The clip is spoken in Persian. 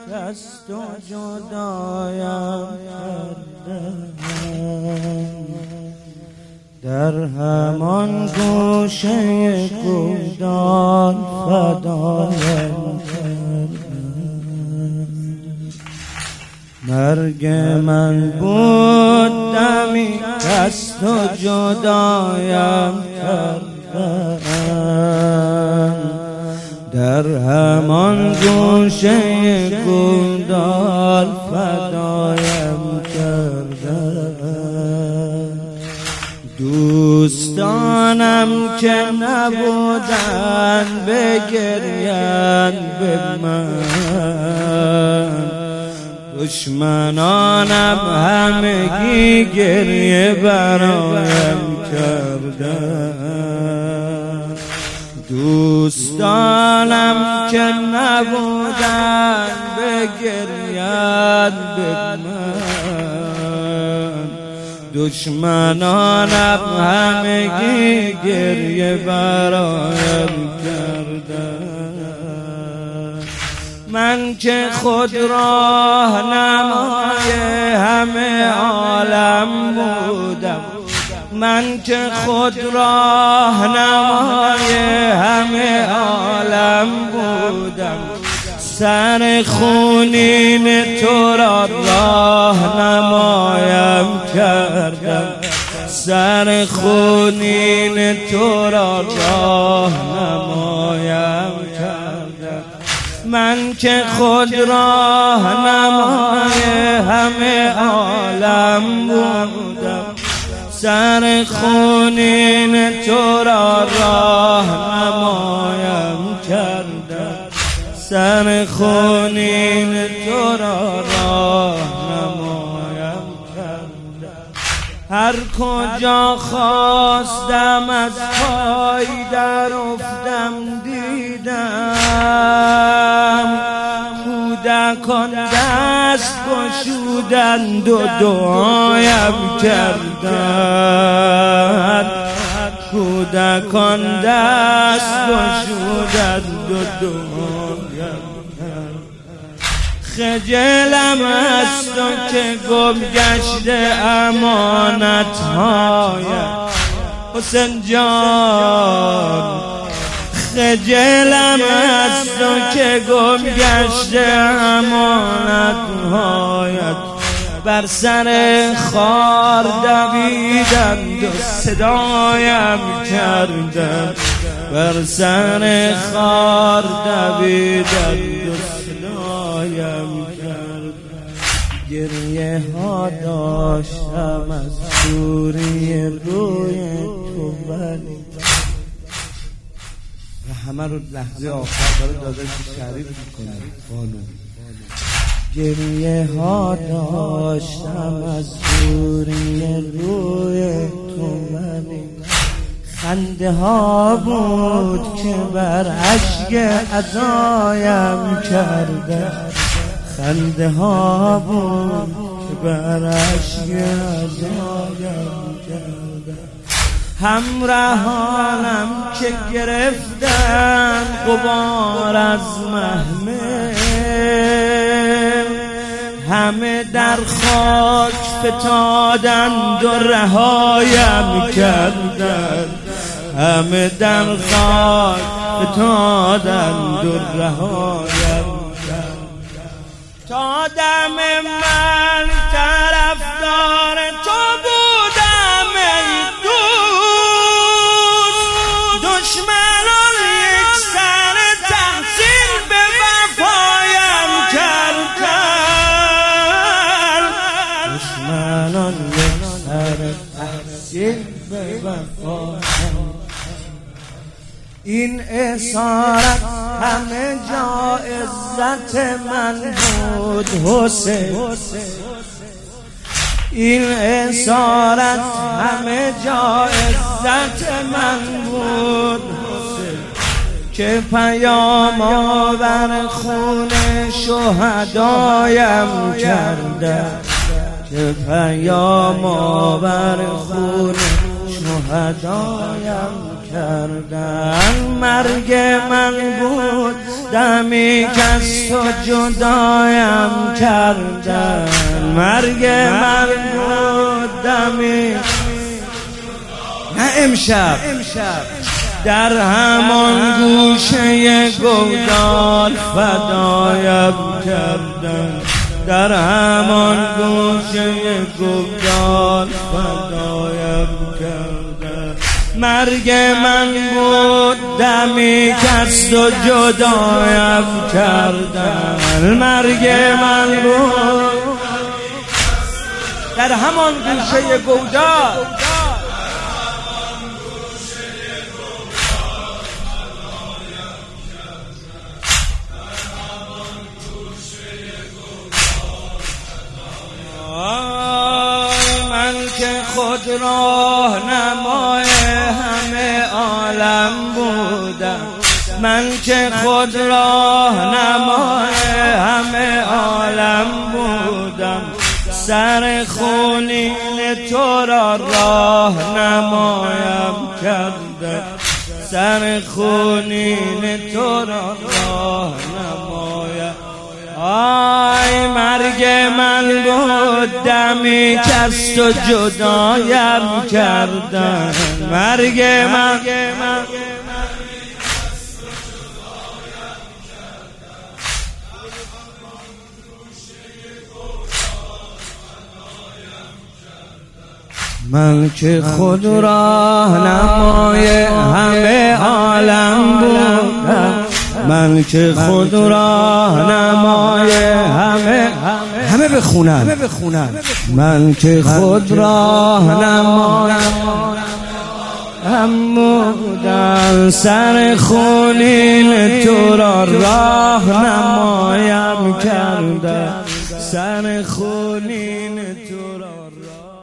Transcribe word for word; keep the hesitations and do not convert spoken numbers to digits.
از تو جدایم کردم، در همان گوشه گلدان فدایم کردم. مرگ من بود دمی از تو جدایم کردم، در همان گوشه گلدان فدایم کردم. دوستانم که نبودن بگریان به من، دشمنانم همگی گریه برایم کردن. دوستانم که نبودن بگریان به من، دشمنانم همگی گریه برایم کردن. من که خود راهنمای همه عالم بودم، من که خود راهنمای همه عالم بودم، سر خونین تو را راهنمایم کردم، سر خونین تو را راهنمایم کردم. من که خود راهنمای همه عالم بودم، سر خونین تو را راهنمایم کردم، سر خونین تو را راهنمایم کردم. هر کجا خواستم از پای در افتم دیدم، کودکان دست گشودند و دعایم کردند، کودکان دست گشودند و دعایم کردند. خجلم از تو که گم گشته امانت‌هایم حسین جان، خجلم از تو که گم گشته امانت‌هایت، بر سر خار دویدند و صدایم کردند، بر سر خار دویدند و صدایم کردند. گریه ها داشتم از دوری روی تو، ولی و همه رو لحظه آخر داره داداش تعریف میکنه. خانم گریه ها داشتم از دوری روی تو، ولی خنده ها بود که بر اشک عزایم کرده، خنده ها بود که بر اشک عزایم کرده. همراهانم که گرفتن غبار از محمل، همه در خاک فتادند و رهایم کردند، همه در خاک فتادند و رهایم کردند. تا دم من طرفدار تو بودم ای دوست، دشمنان یک سر تحصیل به وفایم کردند، دشمنان یک سر تحصیل به وفایم. این اسارت همه جا عزت من بود حسین، این اسارت همه جا عزت من بود حسین، که پیام آور خون شهدایم کرده، که پیام آور خون شهدایم کردن. مرگ من بود دمی که از تو جدایم کردن، مرگ من بود دمی نه امشب در همان گوشه گودال فدایم کردن، در همان گوشه گودال فدایم کردن. مرگ من بود دمی که از تو جدایم کردن، مرگ من بود در همان گوشه گودال خود راهنمای همه عالم بودم، من که خود راهنمای همه عالم بودم، سر خونین تو را راهنمایم کرده، سر خونین تو را راهنمایم. آی مرگ من بود دمی که از تو جدایم کردن، مرگ من من که خود راهنمای همه عالم بودم، من که خود راهنمای همه همه بخونن من که خود راهنمای هم بودم، سر خونین تو را راهنمایم کرده، سر خونین تو را